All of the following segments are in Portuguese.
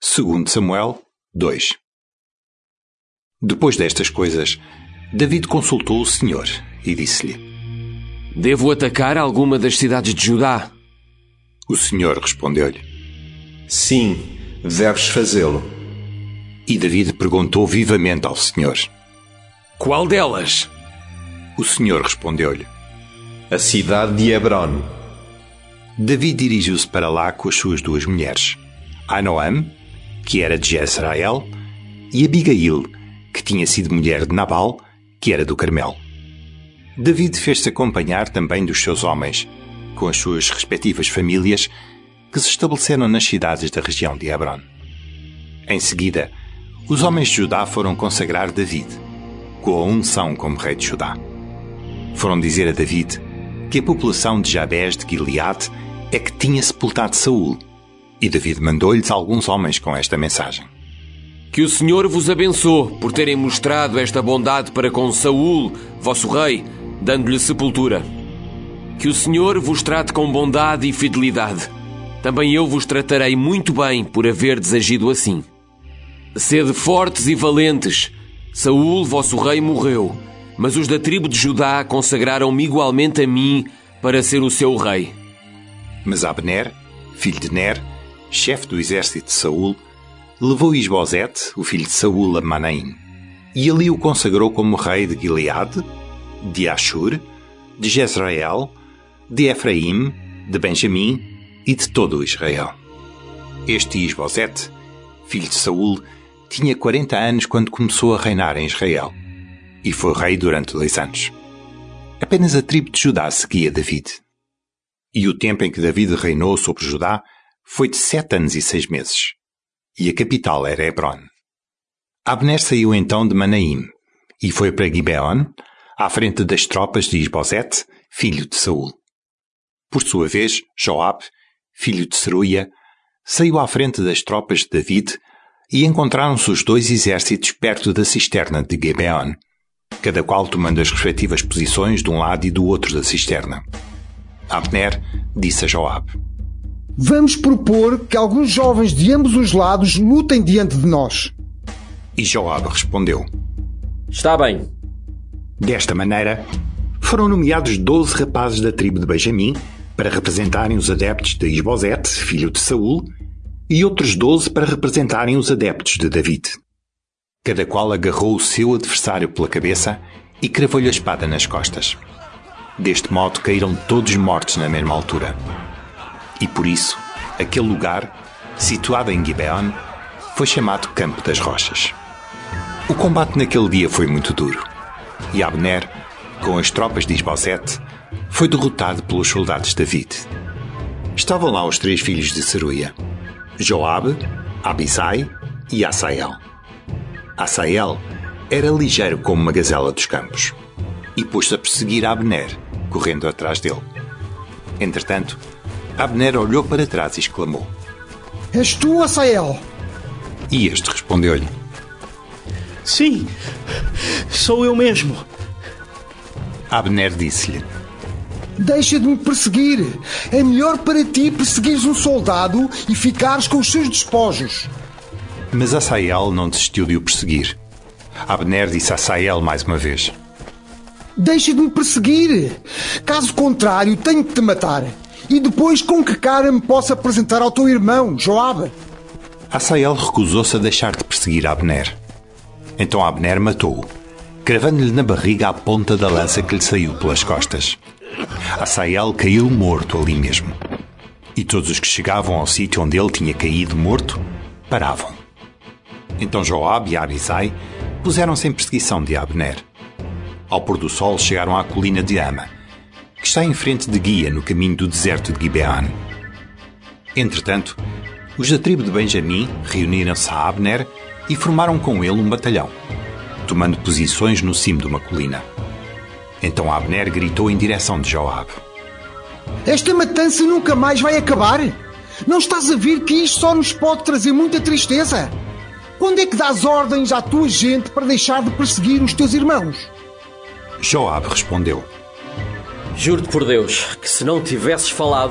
2 Samuel 2. Depois destas coisas, David consultou o Senhor e disse-lhe: Devo atacar alguma das cidades de Judá? O Senhor respondeu-lhe: Sim, deves fazê-lo. E David perguntou vivamente ao Senhor: Qual delas? O Senhor respondeu-lhe: A cidade de Hebron. David dirigiu-se para lá com as suas 2 mulheres, Ainoam, que era de Jezreel, e Abigail, que tinha sido mulher de Nabal, que era do Carmelo. David fez-se acompanhar também dos seus homens, com as suas respectivas famílias, que se estabeleceram nas cidades da região de Hebron. Em seguida, os homens de Judá foram consagrar David, com a unção como rei de Judá. Foram dizer a David que a população de Jabés de Gileade é que tinha sepultado Saul, e David mandou-lhes alguns homens com esta mensagem: Que o Senhor vos abençoe por terem mostrado esta bondade para com Saul, vosso rei, dando-lhe sepultura. Que o Senhor vos trate com bondade e fidelidade. Também eu vos tratarei muito bem por haverdes agido assim. Sede fortes e valentes. Saul, vosso rei, morreu, mas os da tribo de Judá consagraram-me igualmente a mim para ser o seu rei. Mas Abner, filho de Ner, chefe do exército de Saul, levou Isbosete, o filho de Saul, a Manaim, e ali o consagrou como rei de Gileade, de Ashur, de Jezreel, de Efraim, de Benjamim e de todo o Israel. Este Isbosete, filho de Saul, tinha 40 anos quando começou a reinar em Israel, e foi rei durante 2 anos. Apenas a tribo de Judá seguia David. E o tempo em que David reinou sobre Judá foi de 7 anos e 6 meses, e a capital era Hebron. Abner saiu então de Manaim, e foi para Gibeon, à frente das tropas de Isbosete, filho de Saul. Por sua vez, Joabe, filho de Seruia, saiu à frente das tropas de David, e encontraram-se os 2 exércitos perto da cisterna de Gibeon, cada qual tomando as respectivas posições de um lado e do outro da cisterna. Abner disse a Joabe: Vamos propor que alguns jovens de ambos os lados lutem diante de nós. E Joabe respondeu: Está bem. Desta maneira, foram nomeados 12 rapazes da tribo de Benjamim para representarem os adeptos de Isbosete, filho de Saul, e outros 12 para representarem os adeptos de David. Cada qual agarrou o seu adversário pela cabeça e cravou-lhe a espada nas costas. Deste modo caíram todos mortos na mesma altura. E por isso, aquele lugar, situado em Gibeon, foi chamado Campo das Rochas. O combate naquele dia foi muito duro, e Abner, com as tropas de Isbosete, foi derrotado pelos soldados de David. Estavam lá os 3 filhos de Seruia: Joabe, Abisai e Asael. Asael era ligeiro como uma gazela dos campos, e pôs-se a perseguir Abner, correndo atrás dele. Entretanto, Abner olhou para trás e exclamou: És tu, Asael? E este respondeu-lhe: Sim, sou eu mesmo. Abner disse-lhe: Deixa de me perseguir. É melhor para ti perseguires um soldado e ficares com os seus despojos. Mas Asael não desistiu de o perseguir. Abner disse a Asael mais uma vez: Deixa de me perseguir. Caso contrário, tenho que te matar. E depois com que cara me posso apresentar ao teu irmão, Joabe? Asael recusou-se a deixar de perseguir Abner. Então Abner matou-o, cravando-lhe na barriga a ponta da lança que lhe saiu pelas costas. Asael caiu morto ali mesmo. E todos os que chegavam ao sítio onde ele tinha caído morto, paravam. Então Joabe e Abisai puseram-se em perseguição de Abner. Ao pôr do sol chegaram à colina de Ama, que está em frente de Guia, no caminho do deserto de Gibeon. Entretanto, os da tribo de Benjamim reuniram-se a Abner e formaram com ele um batalhão, tomando posições no cimo de uma colina. Então Abner gritou em direção de Joabe: Esta matança nunca mais vai acabar? Não estás a ver que isto só nos pode trazer muita tristeza? Quando é que dás ordens à tua gente para deixar de perseguir os teus irmãos? Joabe respondeu: Juro-te por Deus que se não tivesses falado,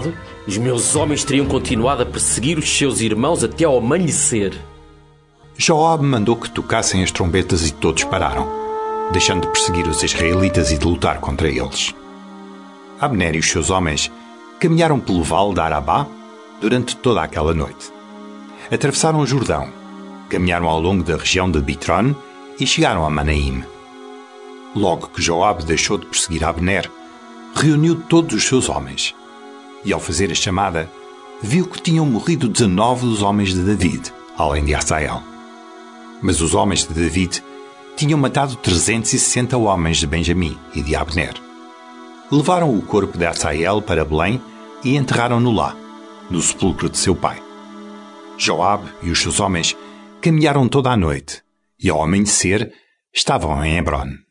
os meus homens teriam continuado a perseguir os seus irmãos até ao amanhecer. Joabe mandou que tocassem as trombetas e todos pararam, deixando de perseguir os israelitas e de lutar contra eles. Abner e os seus homens caminharam pelo vale de Arabá durante toda aquela noite. Atravessaram o Jordão, caminharam ao longo da região de Bitron e chegaram a Manaim. Logo que Joabe deixou de perseguir Abner, reuniu todos os seus homens. E ao fazer a chamada, viu que tinham morrido 19 dos homens de David, além de Asael. Mas os homens de David tinham matado 360 homens de Benjamim e de Abner. Levaram o corpo de Asael para Belém e enterraram-no lá, no sepulcro de seu pai. Joabe e os seus homens caminharam toda a noite e, ao amanhecer, estavam em Hebron.